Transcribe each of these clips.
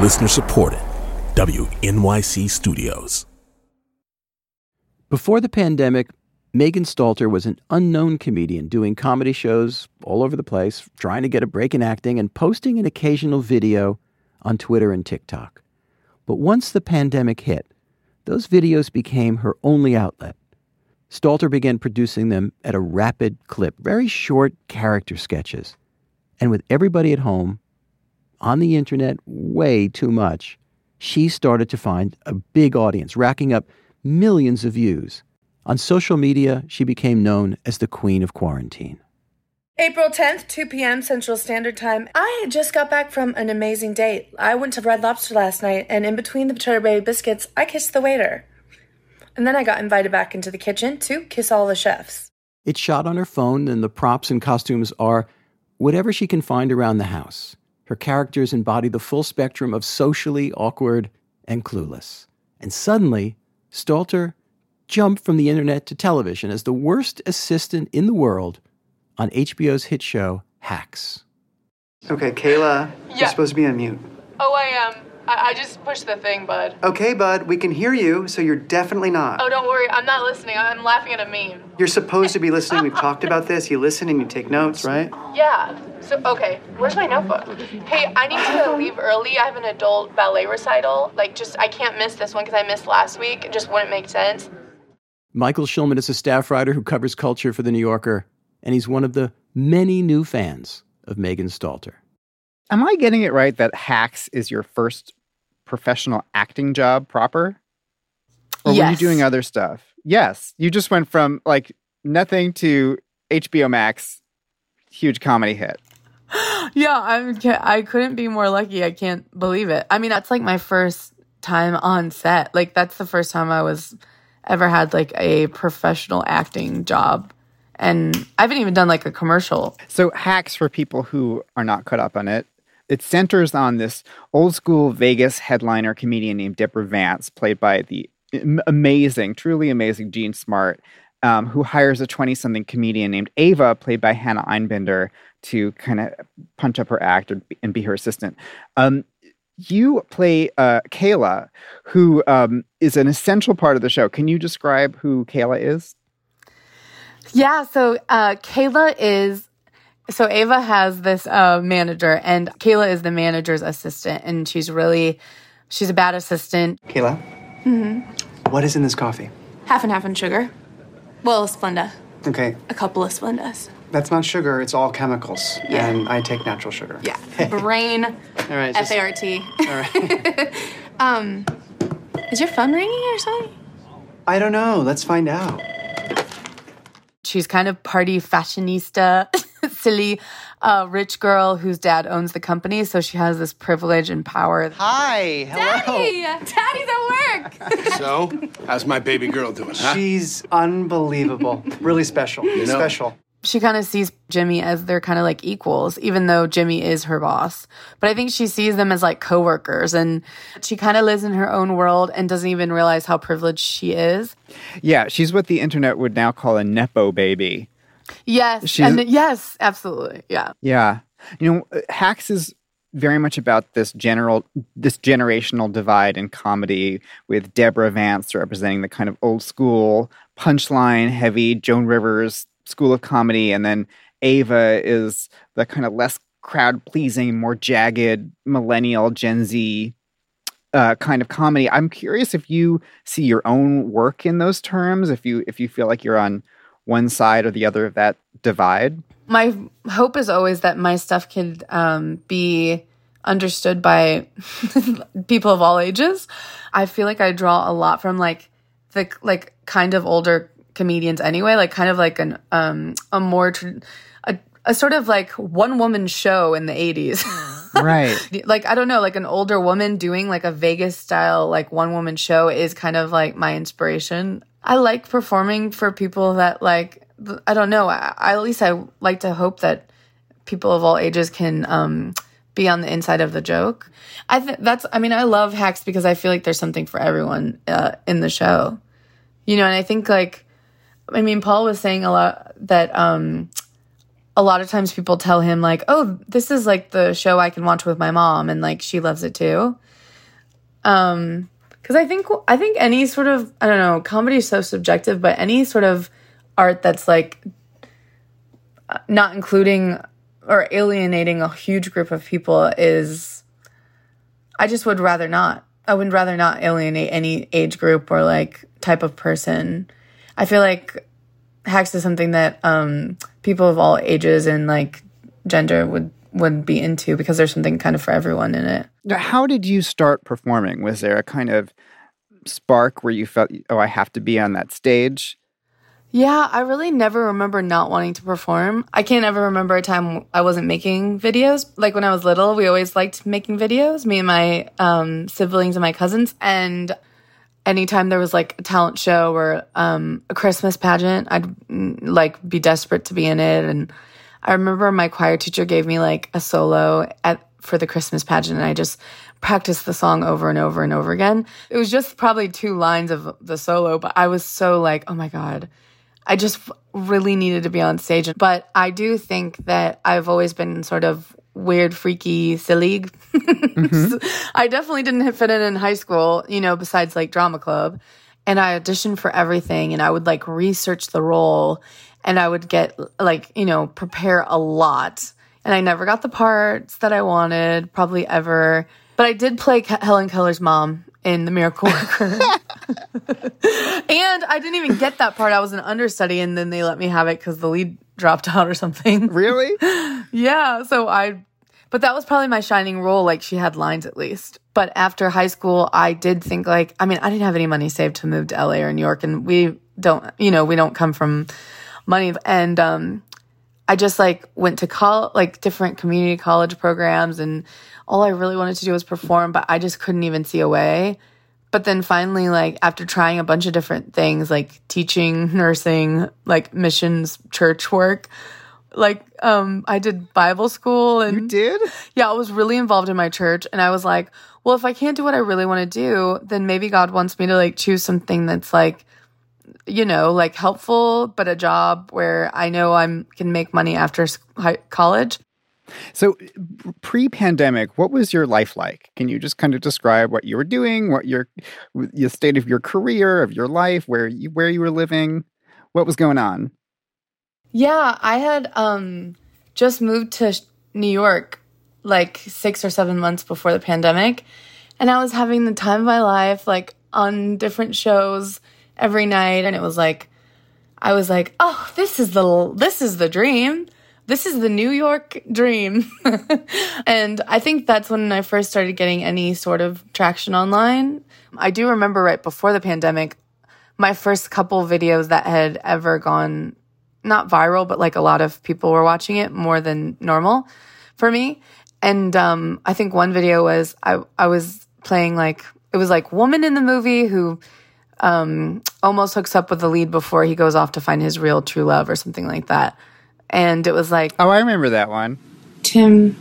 Listener supported. WNYC Studios. Before the pandemic, Megan Stalter was an unknown comedian doing comedy shows all over the place, trying to get a break in acting and posting an occasional video on Twitter and TikTok. But once the pandemic hit, those videos became her only outlet. Stalter began producing them at a rapid clip, very short character sketches. And with everybody at home, on the internet way too much, she started to find a big audience, racking up millions of views. On social media, she became known as the Queen of Quarantine. April 10th, 2 p.m. Central Standard Time. I just got back from an amazing date. I went to Red Lobster last night, and in between the Butter Bay biscuits, I kissed the waiter. And then I got invited back into the kitchen to kiss all the chefs. It's shot on her phone, and the props and costumes are whatever she can find around the house. Her characters embody the full spectrum of socially awkward and clueless. And suddenly, Stalter jumped from the internet to television as the worst assistant in the world on HBO's hit show, Hacks. Okay, Kayla, you're supposed to be on mute. Oh, I am. I just pushed the thing, bud. Okay, bud, we can hear you, so you're definitely not. Oh, don't worry. I'm not listening. I'm laughing at a meme. You're supposed to be listening. We've talked about this. You listen and you take notes, right? Yeah. So, okay. Where's my notebook? Hey, I need to leave early. I have an adult ballet recital. I can't miss this one because I missed last week. It just wouldn't make sense. Michael Schulman is a staff writer who covers culture for The New Yorker, and he's one of the many new fans of Megan Stalter. Am I getting it right that Hacks is your first professional acting job proper? Or Yes. were you doing other stuff? Yes. You just went from nothing to HBO Max, huge comedy hit. Yeah, I couldn't be more lucky. I can't believe it. I mean, that's my first time on set. That's the first time I ever had a professional acting job. And I haven't even done a commercial. So Hacks, for people who are not caught up on it, it centers on this old school Vegas headliner comedian named Deborah Vance, played by the truly amazing Jean Smart, who hires a 20-something comedian named Ava, played by Hannah Einbinder, to kind of punch up her act and be her assistant. You play Kayla, who is an essential part of the show. Can you describe who Kayla is? Yeah, so Kayla is... So Ava has this manager, and Kayla is the manager's assistant, and she's a bad assistant. Kayla? Mm-hmm. What is in this coffee? Half and half in sugar. Well, Splenda. Okay, A couple of Splendas. that's not sugar. It's all chemicals. Yeah. And I take natural sugar. Yeah. Brain. All right. F-A-R-T. All right. Is your phone ringing or something? I don't know. Let's find out. She's kind of party fashionista, silly, rich girl whose dad owns the company, so she has this privilege and power. Hi. Hello. Daddy's at work! So, how's my baby girl doing, huh? She's unbelievable. Really special. Special. She kind of sees Jimmy as they're kind of equals, even though Jimmy is her boss. But I think she sees them as coworkers, and she kind of lives in her own world and doesn't even realize how privileged she is. Yeah, she's what the internet would now call a Nepo baby. Yes, yes, absolutely, yeah. Yeah. Hacks is very much about this generational divide in comedy, with Deborah Vance representing the kind of old school, punchline heavy Joan Rivers school of comedy, and then Ava is the kind of less crowd-pleasing, more jagged, millennial, Gen Z kind of comedy. I'm curious if you see your own work in those terms, if you feel like you're on one side or the other of that divide. My hope is always that my stuff can be understood by people of all ages. I feel like I draw a lot from the kind of older comedians anyway, a sort of one woman show in the 80s. Right. I don't know, an older woman doing a Vegas style one woman show is kind of my inspiration. I like performing for people that I don't know, at least I like to hope that people of all ages can be on the inside of the joke. I love Hacks because I feel like there's something for everyone in the show. And I think Paul was saying a lot that a lot of times people tell him oh, this is the show I can watch with my mom, and she loves it too. Because I think any sort of, I don't know, comedy is so subjective, but any sort of art that's like not including or alienating a huge group of people is, I just would rather not. I would rather not alienate any age group or like type of person. I feel like Hacks is something that people of all ages and like gender would be into because there's something kind of for everyone in it. How did you start performing? Was there a kind of spark where you felt, oh, I have to be on that stage? Yeah, I really never remember not wanting to perform. I can't ever remember a time I wasn't making videos. Like when I was little, we always liked making videos, me and my siblings and my cousins. And anytime there was like a talent show or a Christmas pageant, I'd like be desperate to be in it. And I remember my choir teacher gave me like a solo for the Christmas pageant, and I just practiced the song over and over and over again. It was just probably 2 lines of the solo, but I was so like, oh my God, I just really needed to be on stage. But I do think that I've always been sort of weird, freaky, silly. Mm-hmm. I definitely didn't fit in high school, besides like drama club. And I auditioned for everything, and I would like research the role, and I would get like, prepare a lot. And I never got the parts that I wanted, probably ever. But I did play Helen Keller's mom in The Miracle Worker. And I didn't even get that part. I was an understudy, and then they let me have it because the lead dropped out or something. Really? Yeah. But that was probably my shining role. Like, she had lines at least. But after high school, I did think I didn't have any money saved to move to LA or New York. And we don't come from money. And I just went to different community college programs, and all I really wanted to do was perform, but I just couldn't even see a way. But then finally, after trying a bunch of different things, like teaching, nursing, missions, church work, I did Bible school. And you did? Yeah, I was really involved in my church. And I was like, well, if I can't do what I really want to do, then maybe God wants me to choose something that's helpful, but a job where I know I can make money after college. So pre-pandemic, what was your life like? Can you just kind of describe what you were doing, what your state of your career, of your life, where you were living, what was going on? Yeah, I had just moved to New York 6 or 7 months before the pandemic, and I was having the time of my life, on different shows every night, and it was I was like, oh, this is the dream. This is the New York dream. And I think that's when I first started getting any sort of traction online. I do remember right before the pandemic, my first couple videos that had ever gone, not viral, but a lot of people were watching it more than normal for me. And I think one video was I was playing it was Woman in the Movie who almost hooks up with the lead before he goes off to find his real true love or something like that. And it was oh, I remember that one. Tim,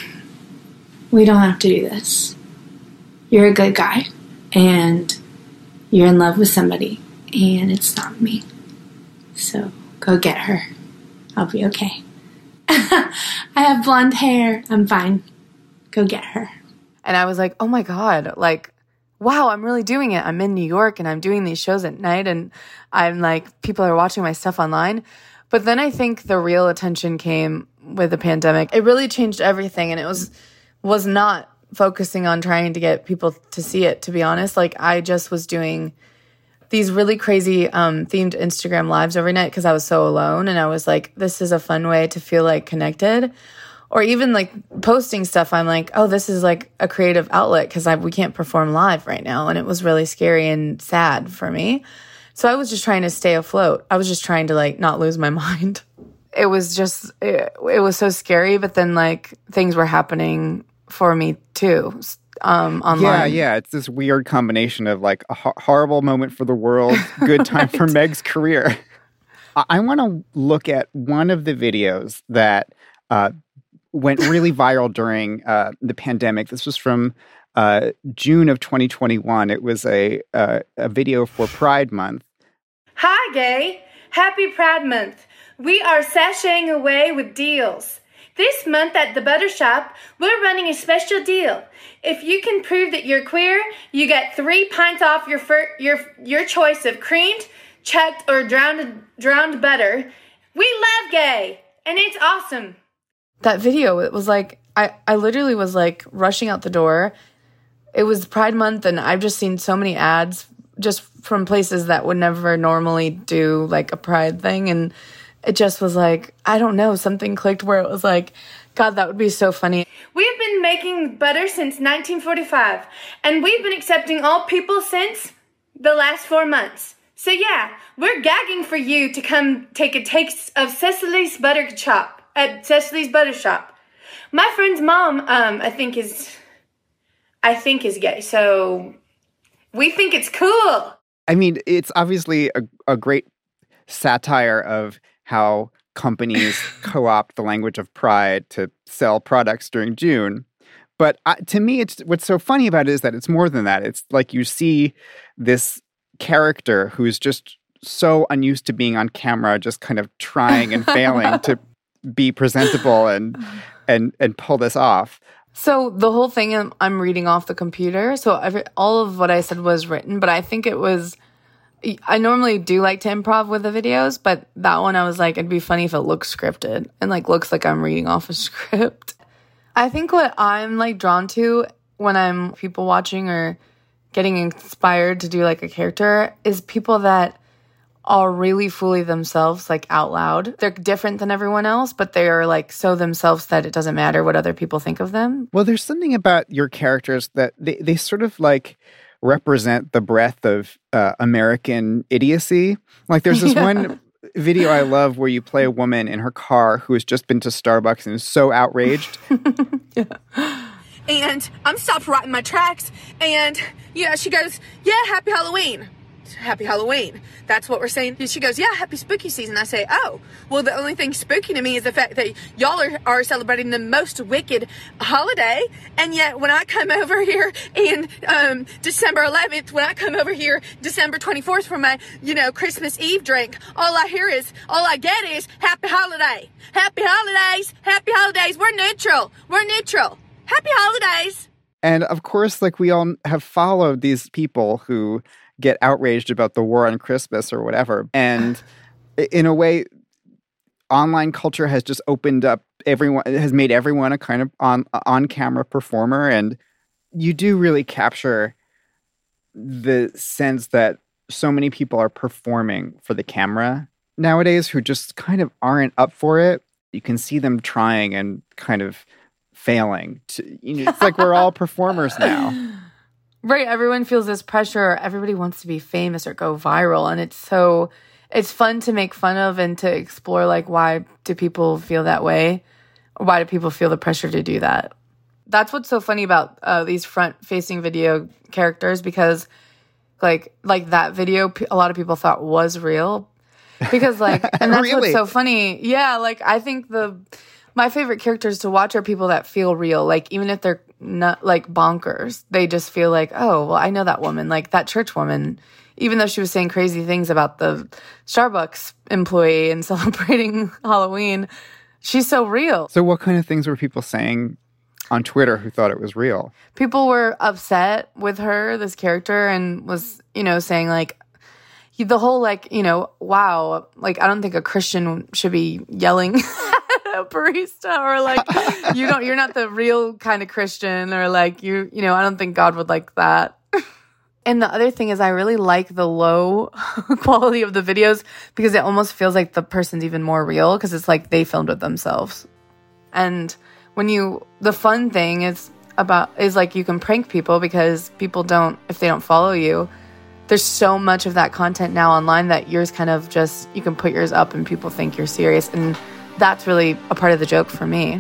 we don't have to do this. You're a good guy, and you're in love with somebody, and it's not me. So go get her. I'll be okay. I have blonde hair. I'm fine. Go get her. And I was like, oh my God, wow, I'm really doing it. I'm in New York, and I'm doing these shows at night, and I'm people are watching my stuff online. But then I think the real attention came with the pandemic. It really changed everything, and it was not focusing on trying to get people to see it, to be honest. I just was doing these really crazy themed Instagram lives every night because I was so alone, and I was like, this is a fun way to feel connected. Or even posting stuff, I'm oh, this is a creative outlet because we can't perform live right now. And it was really scary and sad for me. So I was just trying to stay afloat. I was just trying to not lose my mind. It was just, it was so scary, but then things were happening for me too, online. Yeah. It's this weird combination of a horrible moment for the world, good time for Meg's career. I want to look at one of the videos that went really viral during the pandemic. This was from June of 2021. It was a video for Pride Month. Hi, gay. Happy Pride Month. We are sashaying away with deals. This month at the Butter Shop, we're running a special deal. If you can prove that you're queer, you get 3 pints off your choice of creamed, chucked, or drowned butter. We love gay, and it's awesome. That video, it was like, I literally was like rushing out the door. It was Pride Month, and I've just seen so many ads just from places that would never normally do like a Pride thing. And it just was like, I don't know, something clicked where it was like, God, that would be so funny. We've been making butter since 1945, and we've been accepting all people since the last 4 months. So yeah, we're gagging for you to come take a taste of Cecily's Butter Shop at Cecily's Butter Shop. My friend's mom, I think is gay, so we think it's cool. I mean, it's obviously a great satire of how companies co-opt the language of pride to sell products during June. But to me, what's so funny about it is that it's more than that. It's like you see this character who's just so unused to being on camera, just kind of trying and failing to be presentable and pull this off. So the whole thing I'm reading off the computer. So all of what I said was written, but I think it was, I normally do like to improv with the videos, but that one I was like, it'd be funny if it looks scripted and like looks like I'm reading off a script. I think what I'm like drawn to when I'm people watching or getting inspired to do like a character is people that are really fully themselves, like out loud. They're different than everyone else, but they are like so themselves that it doesn't matter what other people think of them. Well, there's something about your characters that they sort of like represent the breadth of American idiocy. Like there's this one video I love where you play a woman in her car who has just been to Starbucks and is so outraged. And I'm stopped right in my tracks, and she goes, yeah, happy Halloween. Happy Halloween. That's what we're saying. She goes, yeah, happy spooky season. I say, oh, well, the only thing spooky to me is the fact that y'all are celebrating the most wicked holiday. And yet when I come over here in December 11th, when I come over here December 24th for my, Christmas Eve drink, all I get is happy holiday. Happy holidays. Happy holidays. We're neutral. Happy holidays. And of course, like we all have followed these people who get outraged about the war on Christmas or whatever. And in a way, online culture has just opened up has made everyone a kind of on-camera performer. And you do really capture the sense that so many people are performing for the camera nowadays who just kind of aren't up for it. You can see them trying and kind of failing. It's like we're all performers now. Right, everyone feels this pressure. Everybody wants to be famous or go viral, and it's fun to make fun of and to explore, like, why do people feel that way? Or why do people feel the pressure to do that? That's what's so funny about these front-facing video characters, because, like that video, a lot of people thought was real, because, like, and that's really? What's so funny. Yeah, like, I think my favorite characters to watch are people that feel real. Like, even if they're not, like, bonkers, they just feel like, oh, well, I know that woman. Like, that church woman, even though she was saying crazy things about the Starbucks employee and celebrating Halloween, she's so real. So what kind of things were people saying on Twitter who thought it was real? People were upset with her, this character, and was, saying, like, the whole, like, wow, like, I don't think a Christian should be yelling a barista, or like you're not the real kind of Christian, or like I don't think God would like that. And the other thing is, I really like the low quality of the videos, because it almost feels like the person's even more real, because it's like they filmed it themselves. And the fun thing is like you can prank people, because people if they don't follow you, there's so much of that content now online that yours kind of just, you can put yours up and people think you're serious. And that's really a part of the joke for me.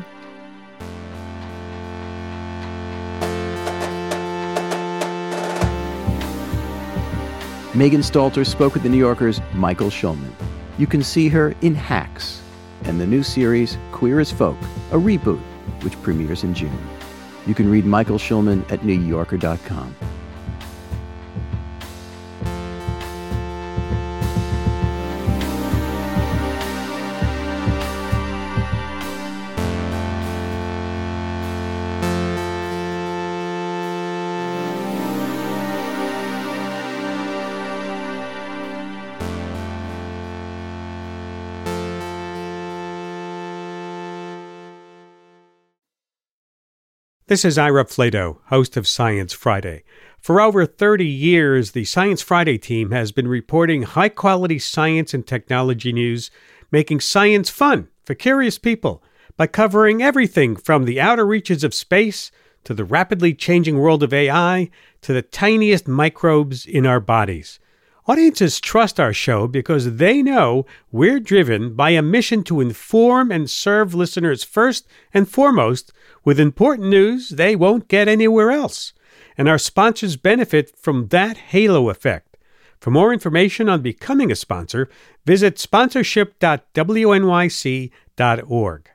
Megan Stalter spoke with The New Yorker's Michael Schulman. You can see her in Hacks and the new series Queer as Folk, a reboot, which premieres in June. You can read Michael Schulman at NewYorker.com. This is Ira Flato, host of Science Friday. For over 30 years, the Science Friday team has been reporting high-quality science and technology news, making science fun for curious people by covering everything from the outer reaches of space to the rapidly changing world of AI to the tiniest microbes in our bodies. Audiences trust our show because they know we're driven by a mission to inform and serve listeners first and foremost with important news they won't get anywhere else. And our sponsors benefit from that halo effect. For more information on becoming a sponsor, visit sponsorship.wnyc.org.